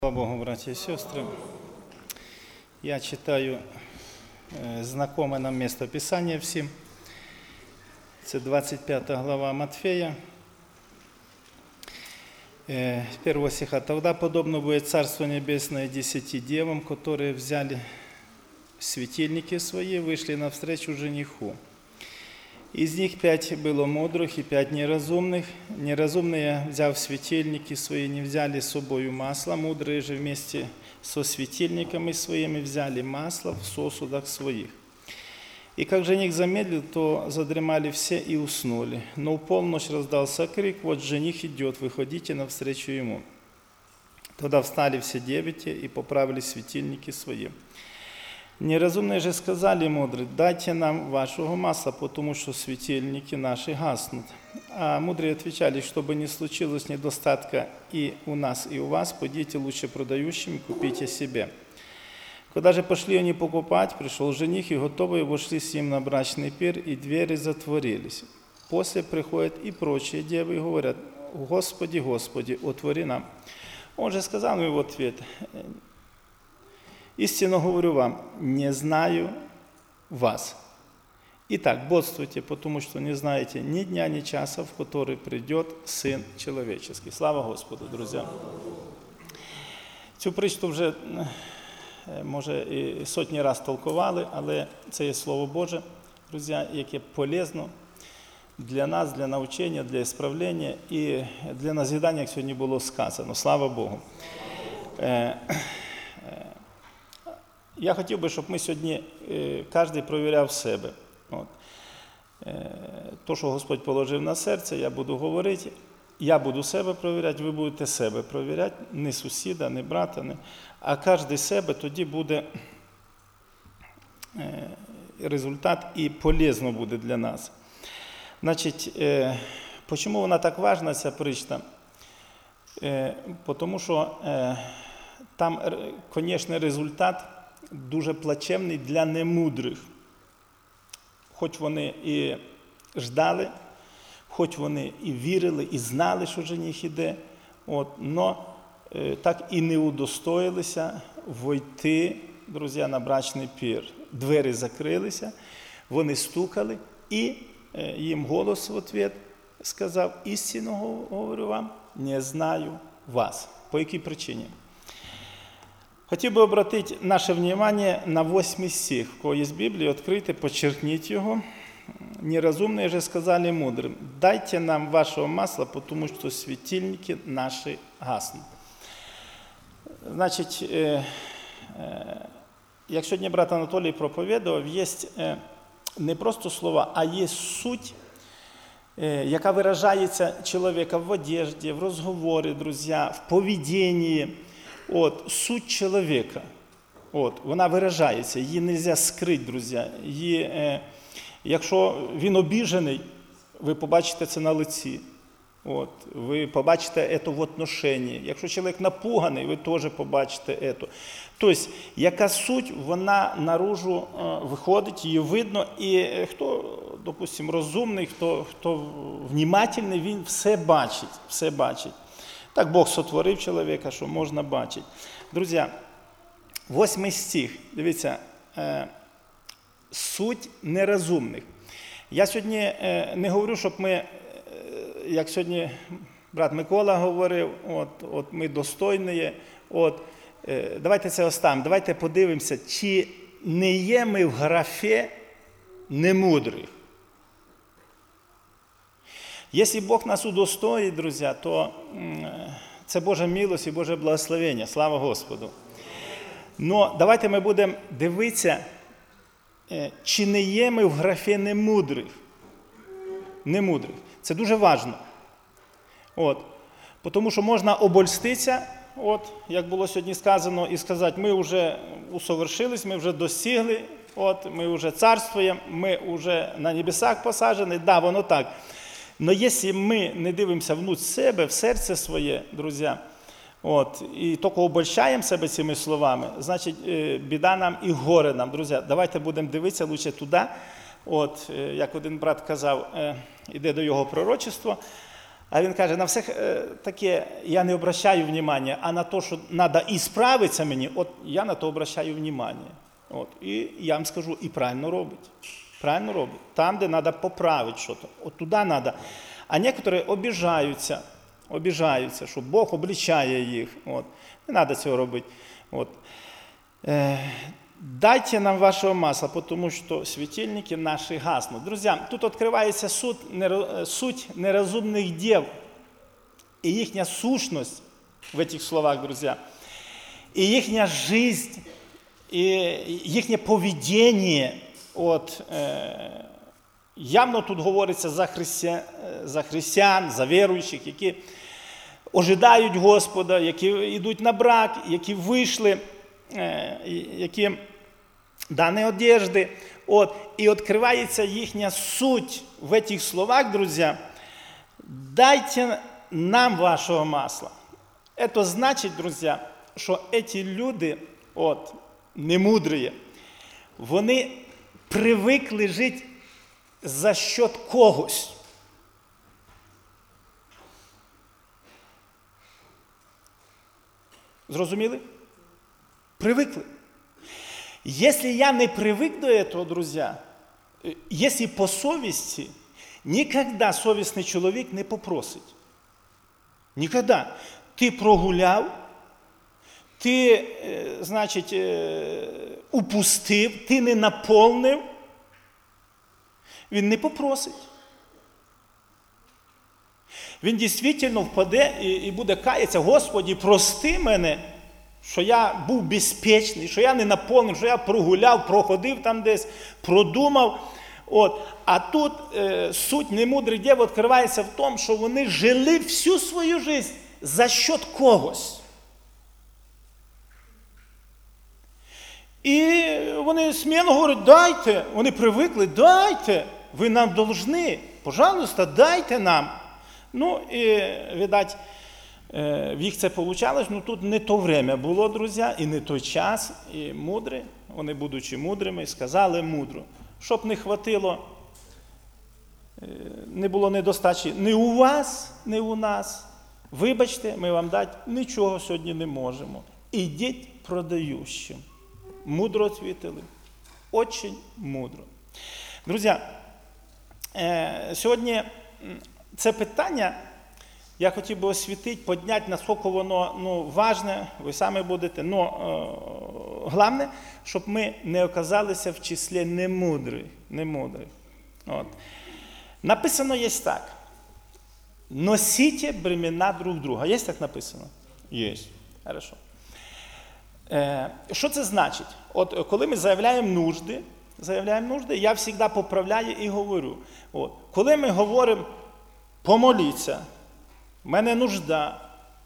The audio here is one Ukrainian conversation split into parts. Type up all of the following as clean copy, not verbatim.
Слава Богу, братья и сестры. Я читаю знакоме нам место Писания всем. Это 25 глава Матфея. 1 стиха. «Тогда подобно будет Царство Небесное 10 девам, которые взяли светильники свои, вышли навстречу жениху. Из них 5 было мудрых и 5 неразумных. Неразумные, взяв светильники свои, не взяли с собою масла, мудрые же вместе со светильниками своими взяли масло в сосудах своих. И как жених замедлил, то задремали все и уснули. Но в полночь раздался крик: вот жених идет, выходите навстречу ему. Тогда встали все 9 и поправили светильники свои. Неразумные же сказали мудрые: дайте нам вашего масла, потому что светильники наши гаснут. А мудрые отвечали: чтобы не случилось недостатка и у нас, и у вас, пойдите лучше продающим и купите себе. Когда же пошли они покупать, пришел жених, и готовые вошли с ним на брачный пир, и двери затворились. После приходят и прочие девы и говорят: Господи, Господи, отвори нам. Он же сказал им в ответ: истинно говорю вам, не знаю вас. Итак, бодствуйте, потому что не знаете ни дня, ни часа, в который придет Сын Человеческий. Слава Господу, друзья. Цю притчу вже, може, і сотні раз толкували, але це є Слово Боже, друзі, яке полезно для нас, для навчання, для ісправлення і для назидання, як сьогодні було сказано. Слава Богу. Я хотів би, щоб ми сьогодні кожен провіряв себе. То, що Господь положив на серце, я буду говорити, я буду себе провіряти, ви будете себе провіряти, не сусіда, не брата, а кожен себе, тоді буде результат і полезно буде для нас. Значить, чому вона так важна, ця притча? Тому що там, звісно, результат дуже плачевний для немудрих. Хоч вони і ждали, хоч вони і вірили, і знали, що жених іде, но так і не удостоїлися войти, друзі, на брачний пір. Двері закрилися, вони стукали, і їм голос в ответ сказав: істинно говорю вам, не знаю вас. По якій причині? Хотів би обратити наше внимание на 8 стих. В кого є Біблія, відкрийте, почеркніть його. Неразумные же сказали мудрым: дайте нам вашего масла, потому что светильники наши гаснут. Значить, як сьогодні брат Анатолій проповідував, є не просто слова, а є суть, яка виражається чоловіка в одежді, в розговорі, друзі, в поведінні. Суть чоловіка, вона виражається, її не можна скрити, друзі. Якщо він обіжений, ви побачите це на лиці, ви побачите це в отношенні. Якщо чоловік напуганий, ви теж побачите це. Тобто, яка суть, вона наружу виходить, її видно, і хто, допустимо, розумний, хто внимательний, він все бачить. Так Бог сотворив чоловіка, що можна бачити. Друзі, 8 стих, дивіться, суть нерозумних. Я сьогодні не говорю, щоб ми, як сьогодні брат Микола говорив, ми достойні, давайте це оставимо, давайте подивимося, чи не є ми в графі немудрих. Якщо Бог нас удостоїть, друзі, то це Божа милость і Боже благословення. Слава Господу. Но давайте ми будемо дивитися, чи не є ми в графі немудрих. Це дуже важливо. Тому що можна обольститися, як було сьогодні сказано, і сказати: ми вже усовершились, ми вже досягли, ми вже царствуємо, ми вже на небесах посаджені. Да, воно так. Но якщо ми не дивимося внутрь себе, в серце своє, друзі, і тільки обольщаємо себе цими словами, значить, біда нам і горе нам, друзі. Давайте будемо дивитися лучше туди, як один брат казав, іде до його пророчества, А він каже, на все таке я не обращаю внимання, а на те, що треба і справитися мені, от я на то обращаю внимання. От. І я вам скажу, і правильно робить. Правильно робить. Там, де треба поправити щось, от туди треба. А некоторі обіжаються, що Бог обличає їх. От. Не треба цього робити. От. Дайте нам вашего масла, потому что светильники наши гаснут. Друзья, тут открывается суть неразумных дев и ихняя сущность в этих словах, друзья, и ихняя жизнь, и ихнее поведение. От, явно тут говориться за християн, за віруючих, які ожидають Господа, які йдуть на брак, які вийшли, які дані одежди. От, і відкривається їхня суть в цих словах, друзі. Дайте нам вашого масла. Це значить, друзі, що ці люди, от, немудрі, вони привикли жити за счет когось. Зрозуміли? Привыкли. Если я не привык до этого, друзья, если по совести, никогда совісний чоловік не попросить. Никогда. Ти прогуляв, ти, значить, упустив, ти не наповнив, він не попросить. Він дійсно впаде і буде каятися: Господи, прости мене, що я був безпечний, що я не наповнив, що я прогуляв, проходив там десь, продумав. От. А тут суть немудрих дів відкривається в тому, що вони жили всю свою життя за счет когось. І вони сміло говорять: дайте, вони привикли, дайте, ви нам должны, пожалуйста, дайте нам. Ну, і, видать, в їх це вийшло, ну тут не то время було, друзі, і не той час, і мудрі, вони, будучи мудрими, сказали мудро, щоб не хватило, не було недостачі ні у вас, ні у нас. Вибачте, ми вам дати нічого сьогодні не можемо. Ідіть продающим. Мудро відповіли. Очень мудро. Друзі, сьогодні це питання я хотів би освітити, підняти, наскільки воно важне, ви самі будете. Но головне, щоб ми не оказалися в числі немудрих. От. Написано є так. Носите бремена друг друга. Є так написано? Є. Хорошо. Що це значить? От коли ми заявляємо нужди, я завжди поправляю і говорю. От, коли ми говоримо помоліться, в мене нужда,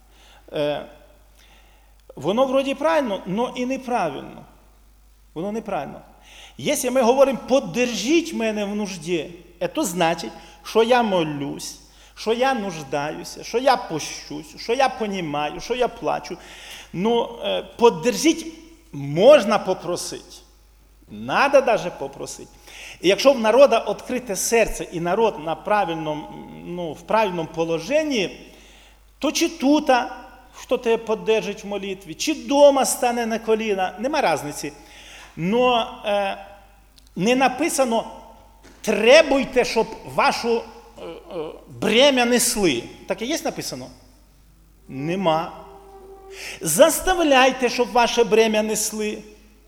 воно вроді правильно, але і неправильно. Воно неправильно. Якщо ми говоримо поддержіть мене в нужді, це значить, що я молюсь, що я нуждаюся, що я пощусь, що я розумію, що я плачу. Ну, поддержіть можна попросити. Надо даже попросити. І якщо в народа відкрите серце і народ на в правильному положенні, то чи тут хто тебе підтримує в молитві, чи вдома стане на коліна, нема різниці. Но не написано требуйте, щоб вашу бремя несли. Таке є написано? Нема. Заставляйте, щоб ваше бремя несли.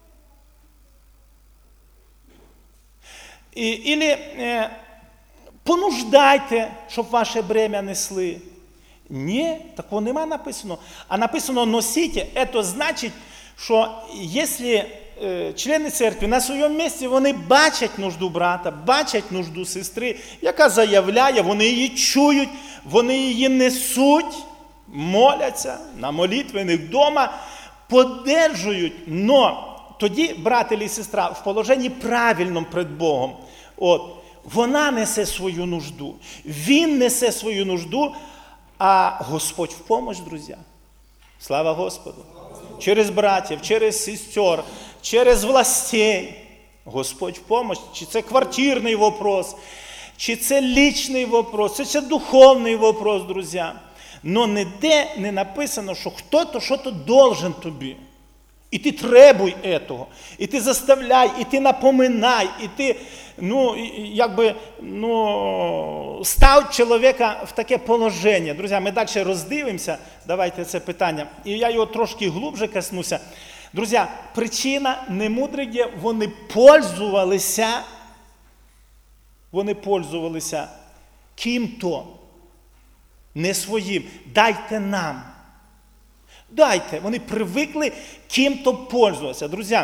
Или понуждайте, щоб ваше бремя несли. Ні, такого нема написано. А написано носите. Це значить, що якщо члени церкви на своєму місці, вони бачать нужду брата, бачать нужду сестри, яка заявляє, вони її чують, вони її несуть, моляться на молитвенних вдома, поддержують. Но тоді брат і сестра в положенні правильному перед Богом. От, вона несе свою нужду, він несе свою нужду, а Господь в помощь, друзі. Слава Господу! Через братів, через сестер, через властей. Господь в помощь. Чи це квартирний вопрос, чи це лічний вопрос, чи це духовний вопрос, друзі. Но ніде не написано, що хто-то що-то должен тобі. І ти требуй этого, і ти заставляй, і ти напоминай, і ти, став чоловіка в таке положення. Друзі, ми далі роздивимося, давайте це питання, і я його трошки глубже коснуся. Друзі, причина немудрих є, вони пользувалися ким-то, не своїм. Дайте нам. Дайте. Вони привикли ким-то пользуватися. Друзі,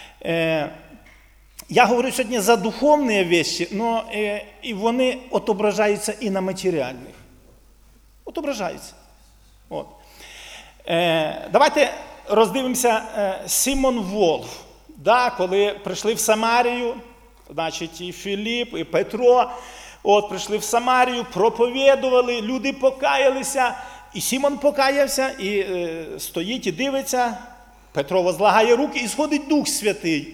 я говорю сьогодні за духовні речі, но і вони отображаються і на матеріальних. Отображаються. От. Давайте роздивимося Симон Волф. Да, коли прийшли в Самарію, значить і Філіп, і Петро, прийшли в Самарію, проповідували, люди покаялися, і Симон покаявся, і стоїть і дивиться, Петро возлагає руки, і сходить Дух Святий.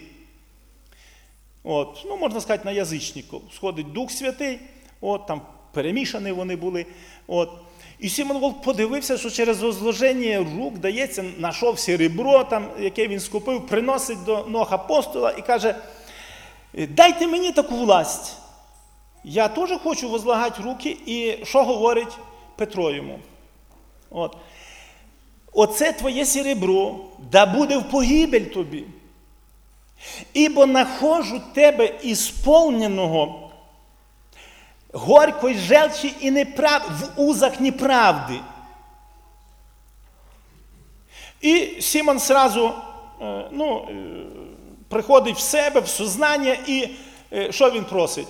Можна сказати, на язичників. Сходить Дух Святий, там перемішані вони були. І Симон Волф подивився, що через возложення рук дається, знайшов серебро, яке він скупив, приносить до ног апостола і каже: дайте мені таку власть. Я теж хочу возлагати руки. І що говорить Петро йому? Оце твоє серебро, да буде в погибель тобі. Ібо нахожу тебе ісполненого горької желчі і неправди, в узах неправди. І Симон сразу приходить в себе, в сознання, і що він просить?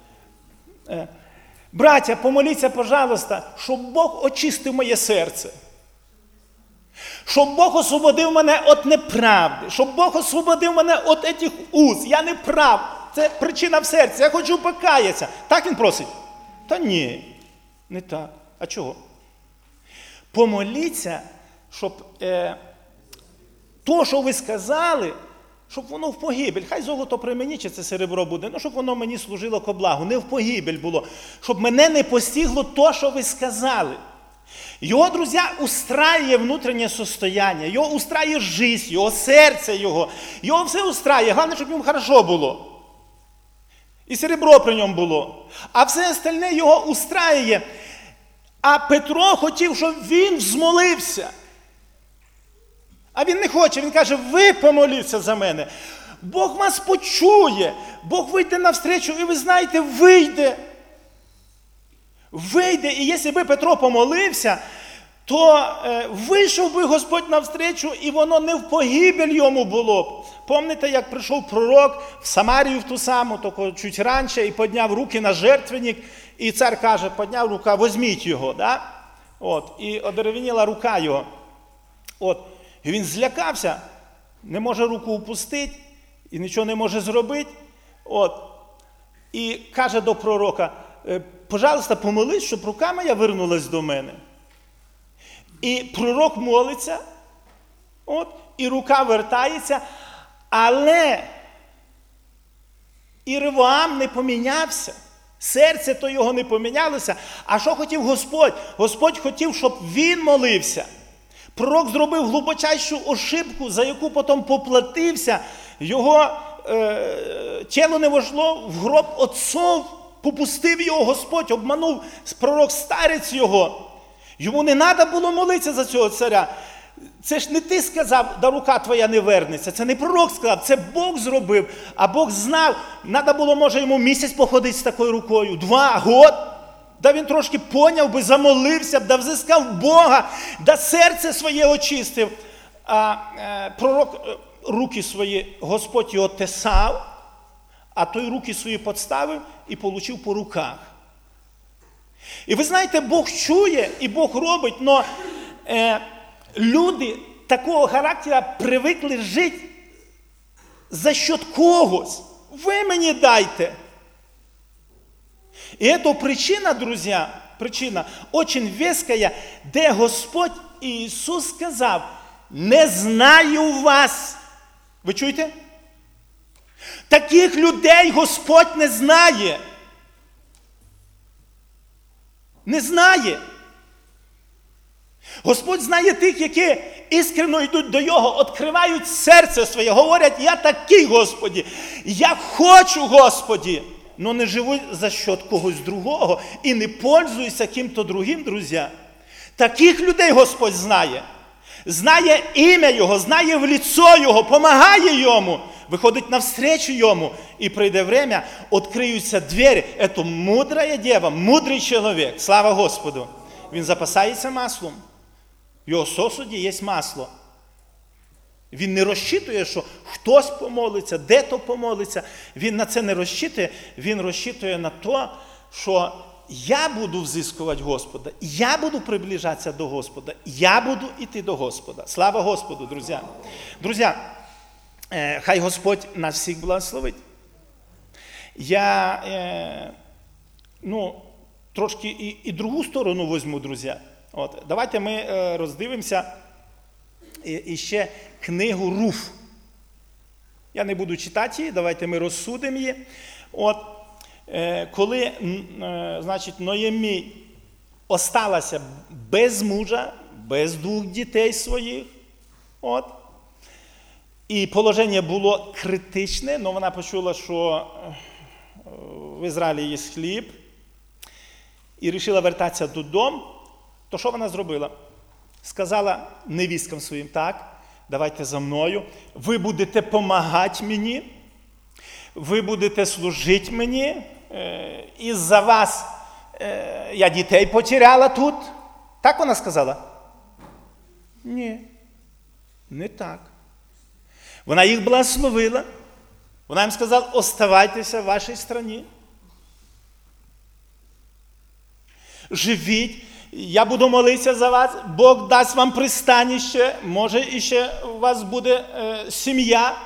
Браття, помоліться, пожалуйста, щоб Бог очистив моє серце. Щоб Бог освободив мене від неправди. Щоб Бог освободив мене від цих уз. Я не прав. Це причина в серці. Я хочу покаятися. Так він просить? Та ні, не так. А чого? Помоліться, щоб то, що ви сказали, щоб воно в погибель. Хай золото при мені, чи це серебро буде, щоб воно мені служило ко благу. Не в погибель було. Щоб мене не постигло то, що ви сказали. Його, друзі, устраює внутрішнє состояние, його устраює життя, його серце, його все устраює. Головне, щоб йому хорошо було. І серебро при ньому було. А все остальне його устраює. А Петро хотів, щоб він взмолився. А він не хоче, він каже: ви помоліться за мене. Бог вас почує, Бог вийде навстречу, і ви знаєте, вийде. Вийде, і якщо би Петро помолився, то вийшов би Господь навстречу, і воно не в погибель йому було б. Пам'ятаєте, як прийшов пророк в Самарію в ту саму, тільки чуть раніше, і підняв руки на жертвенник, і цар каже, підняв рука, візьміть його, да? І одеревеніла рука його. І він злякався, не може руку упустити, і нічого не може зробити. І каже до пророка: пожалуйста, помолись, щоб рука моя вернулась до мене. І пророк молиться, і рука вертається, але Єровоам не помінявся. Серце то його не помінялося. А що хотів Господь? Господь хотів, щоб він молився. Пророк зробив глибочайшу ошибку, за яку потім поплатився. Його тіло не війшло в гроб отцов. Попустив його Господь, обманув пророк старець його. Йому не треба було молитися за цього царя. Це ж не ти сказав, да рука твоя не вернеться. Це не пророк сказав, це Бог зробив. А Бог знав, треба було, може, йому місяць походити з такою рукою, 2 роки. Да він трошки поняв би, замолився б, да взискав Бога, да серце своє очистив. А пророк руки свої, Господь його тесав, а той руки свої підставив і получив по руках. І ви знаєте, Бог чує і Бог робить, але люди такого характера привикли жити за счет когось. Ви мені дайте. І це причина, друзі, причина очень веская, де Господь Ісус сказав: не знаю вас. Ви чуєте? Таких людей Господь не знає. Не знає. Господь знає тих, які іскренно йдуть до Його, відкривають серце своє, говорять, я такий, Господі, я хочу, Господі, но не живу за счет когось другого і не пользуюся ким-то другим, друзі. Таких людей Господь знає. Знає ім'я Його, знає в лицо Його, помагає Йому, виходить навстречу Йому. І прийде время, відкриються двері. Це мудра дєва, мудрий чоловік. Слава Господу. Він запасається маслом. В його сосуді є масло. Він не розчитує, що хтось помолиться, де-то помолиться. Він на це не розчитує. Він розчитує на те, що я буду взискувати Господа, я буду приближатися до Господа, я буду йти до Господа. Слава Господу, друзі. Друзі, хай Господь нас всіх благословить. Я, трошки і другу сторону візьму, друзі. Давайте ми роздивимося іще книгу Руф. Я не буду читати її, давайте ми розсудимо її. Коли, Ноємі осталася без мужа, без двох дітей своїх, і положення було критичне, але вона почула, що в Ізраїлі є хліб, і вирішила вертатися додому, то що вона зробила? Сказала невісткам своїм, так, давайте за мною, ви будете допомагати мені, ви будете служити мені, із-за вас я дітей потеряла тут. Так вона сказала? Ні, не так. Вона їх благословила. Вона їм сказала, оставайтеся в вашій країні. Живіть, я буду молитися за вас, Бог дасть вам пристанище, може іще у вас буде сім'я.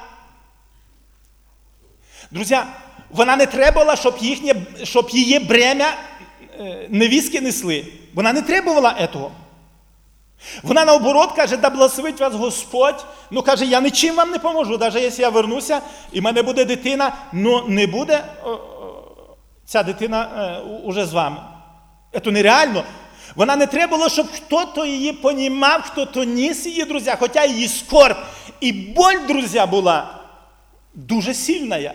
Друзі, вона не требувала, щоб її бремя невістки несли. Вона не требувала цього. Вона наоборот каже, да благословить вас Господь. Каже, я нічим вам не поможу, навіть якщо я вернуся, і в мене буде дитина, не буде ця дитина уже з вами. Це нереально. Вона не требувала, щоб хтось її понімав, хтось ніс її, друзі, хоча її скорб і боль, друзі, була дуже сильна.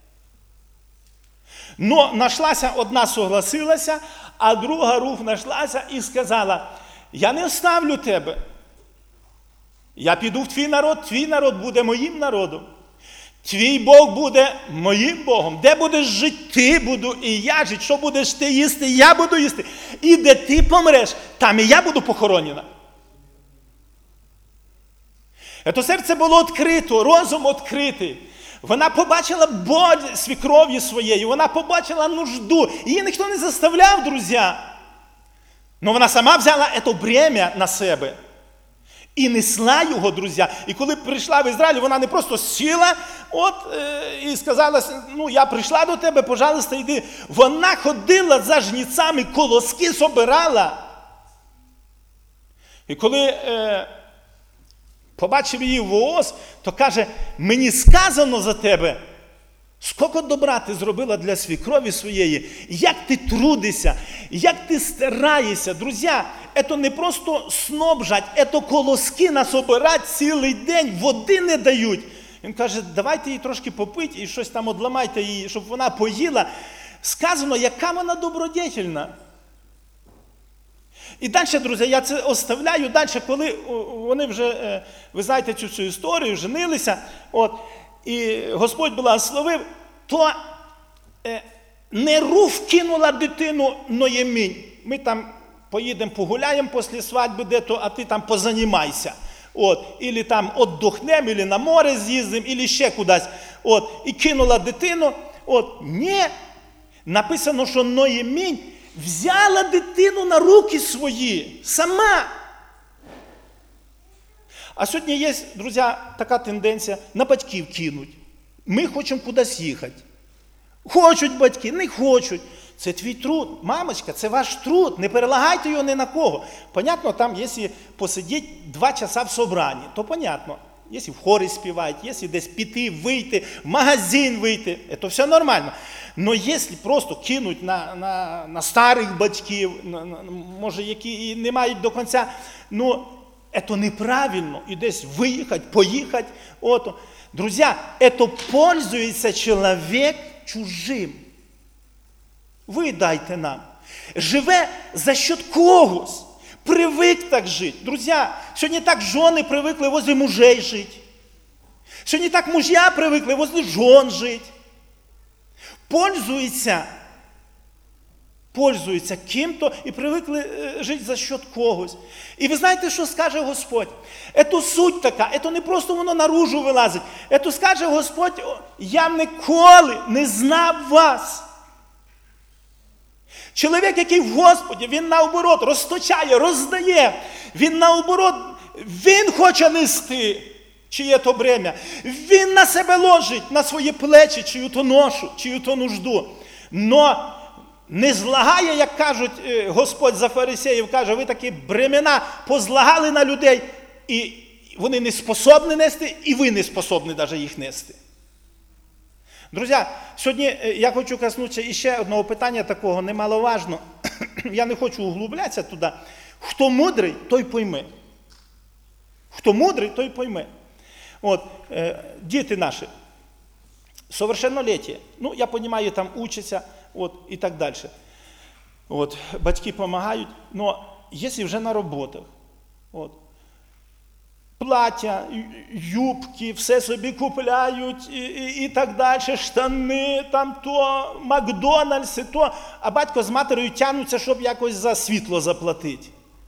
Но нашлася, одна согласилася, а друга Руф нашлася і сказала, я не оставлю тебе. Я піду в твій народ буде моїм народом. Твій Бог буде моїм Богом. Де будеш жити, ти буду і я жити. Що будеш ти їсти, я буду їсти. І де ти помреш, там і я буду похоронена. Це серце було відкрито, розум відкритий. Вона побачила боль свекрові своєї, вона побачила нужду. Її ніхто не заставляв, друзі. Но вона сама взяла це бремя на себе. І несла його, друзі. І коли прийшла в Ізраїль, вона не просто сіла, і сказала, я прийшла до тебе, пожалуйста, йди. Вона ходила за жніцями, колоски собирала. І коли побачив її Вооз, то каже, мені сказано за тебе, скільки добра ти зробила для свекрові своєї, як ти трудишся, як ти стараєшся. Друзі, це не просто снобжать, це колоски насобирать цілий день, води не дають. Він каже, давайте їй трошки попити і щось там одламайте її, щоб вона поїла. Сказано, яка вона добродетельна. І далі, друзі, я це оставляю. Далі, коли вони вже, ви знаєте цю історію, женилися, і Господь благословив, то не Руф кинула дитину Ноємінь. Ми там поїдемо погуляємо після свадьби де-то, а ти там позанімайся. Ілі там віддохнемо, ілі на море з'їздимо, ілі ще кудись. І кинула дитину. Ні. Написано, що Ноємінь взяла дитину на руки свої, сама. А сьогодні є, друзі, така тенденція на батьків кинуть. Ми хочемо кудись їхати. Хочуть батьки, не хочуть. Це твій труд. Мамочка, це ваш труд. Не перелагайте його ні на кого. Понятно, там, якщо посидіти 2 часа в собранні, то понятно. якщо в хорі співають, якщо десь піти, вийти, в магазин вийти, це все нормально. Но якщо просто кинуть на старих батьків, може, які і не мають до кінця, ну, це неправильно. І десь виїхати, поїхати. Друзі, це пользується чоловік чужим. Ви дайте нам. Живе за счет когось. Привик так жити. Друзі, сьогодні так жони привикли возле мужей жити. Сьогодні так мужья привикли возле жон жити. Пользуються ким-то і привикли жити за счет когось. І ви знаєте, що скаже Господь? Це суть така, це не просто воно наружу вилазить. Це скаже Господь, я ніколи не знав вас. Чоловік, який в Господі, він наоборот розточає, роздає. Він наоборот, він хоче нести чиє-то бремя. Він на себе ложить, на свої плечі, чию-то ношу, чию-то нужду. Но не злагає, як кажуть, Господь за фарисеїв каже, ви такі бремена позлагали на людей, і вони не способні нести, і ви не способні навіть їх нести. Друзі, сьогодні я хочу коснутися іще одного питання такого немаловажного. Я не хочу углублятися туди. Хто мудрий, той пойме. Хто мудрий, той пойме. Діти наші, совершеннолетие. Ну, я розумію, там учаться, і так далі. Батьки допомагають, але якщо вже на роботах, плаття, юбки, все собі купляють і так далі, штани, там то, Макдональдси, то, а батько з матерою тягнуться, щоб якось за світло заплатити.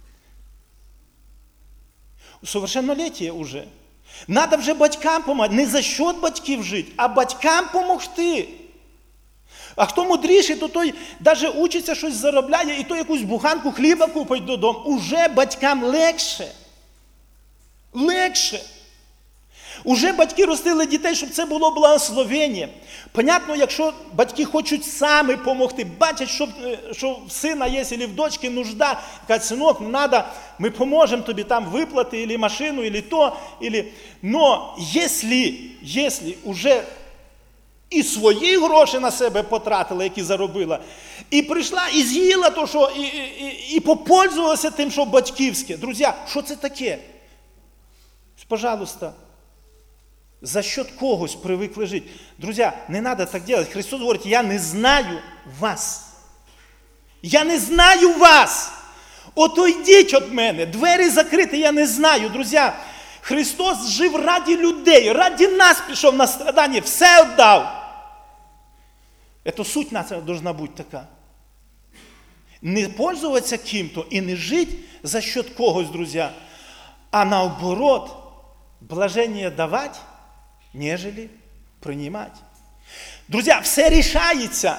Совершеннолетие вже. Надо вже батькам допомагати, не за счет батьків жити, а батькам допомогти. А хто мудріший, то той навіть учиться, щось заробляє, і то якусь буханку хліба купить додому. Уже батькам легше. Легше. Уже батьки ростили дітей, щоб це було благословення. Понятно, якщо батьки хочуть самі допомогти, бачать, що в сина є, або в дочки нужда, кажуть, синок, ми поможемо тобі там виплати, або машину, або то, но якщо вже і свої гроші на себе потратила, які заробила, і прийшла, і з'їла то, що, і попользувалася тим, що батьківське. Друзі, що це таке? Пожалуйста, за счет когось привикли жити. Друзі, не треба так робити. Христос говорить, я не знаю вас. Я не знаю вас. Ото йдіть від мене. Двері закриті, я не знаю. Друзі, Христос жив раді людей, раді нас пішов на страдання, все віддав. Це суть наша должна бути така. Не пользуватися ким-то і не жити за счет когось, друзі, а наоборот, блажение давати, нежели приймати. Друзі, все рішається.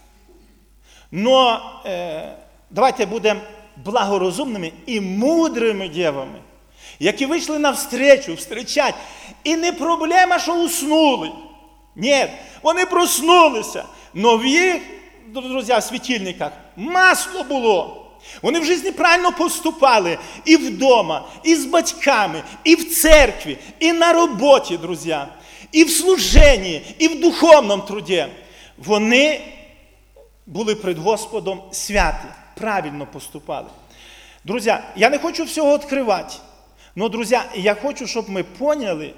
Но давайте будемо благорозумними і мудрими дівами, які вийшли навстречу, встречать. І не проблема, що уснули. Ні, вони проснулися. Но в їх, друзі, в світильниках масло було. Вони в житті правильно поступали і вдома, і з батьками, і в церкві, і на роботі, друзі, і в служенні, і в духовному труді. Вони були перед Господом святі, правильно поступали. Друзі, я не хочу всього відкривати, але, друзі, я хочу, щоб ми поняли,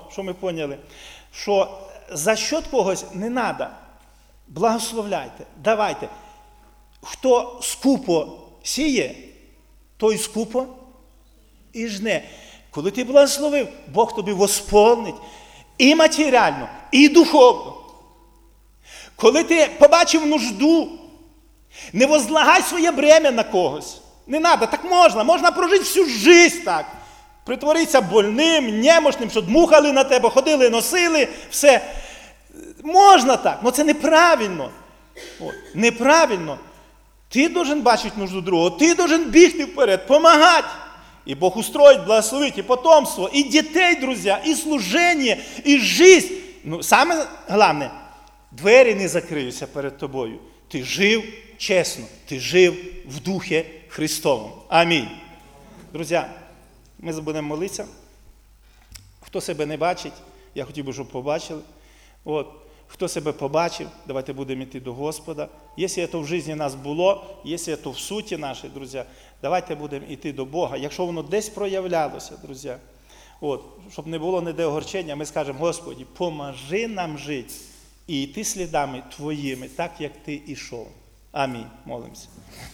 що за счет когось не треба. Благословляйте, давайте. Хто скупо сіє, той скупо і жне. Коли ти благословив, Бог тобі восполнить і матеріально, і духовно. Коли ти побачив нужду, не возлагай своє бремя на когось. Не треба, так можна прожити всю життя так. Притворитися больним, немощним, щоб дмухали на тебе, ходили, носили, все. Можна так, але це неправильно. Неправильно. Ти должен бачити нужду другого, ти должен бігти вперед, допомагати. І Бог устроїть, благословить і потомство, і дітей, друзі, і служення, і життя. Саме головне, двері не закриються перед тобою. Ти жив чесно, ти жив в Духі Христовому. Амінь. Друзі, ми будемо молитися. Хто себе не бачить, я хотів би, щоб побачили. От. Хто себе побачив, давайте будемо йти до Господа. Якщо це в житті нас було, якщо це в суті нашій, друзі, давайте будемо йти до Бога. Якщо воно десь проявлялося, друзі, от, щоб не було ніде огорчення, ми скажемо: Господи, поможи нам жити і йти слідами Твоїми, так, як Ти йшов. Амінь. Молимося.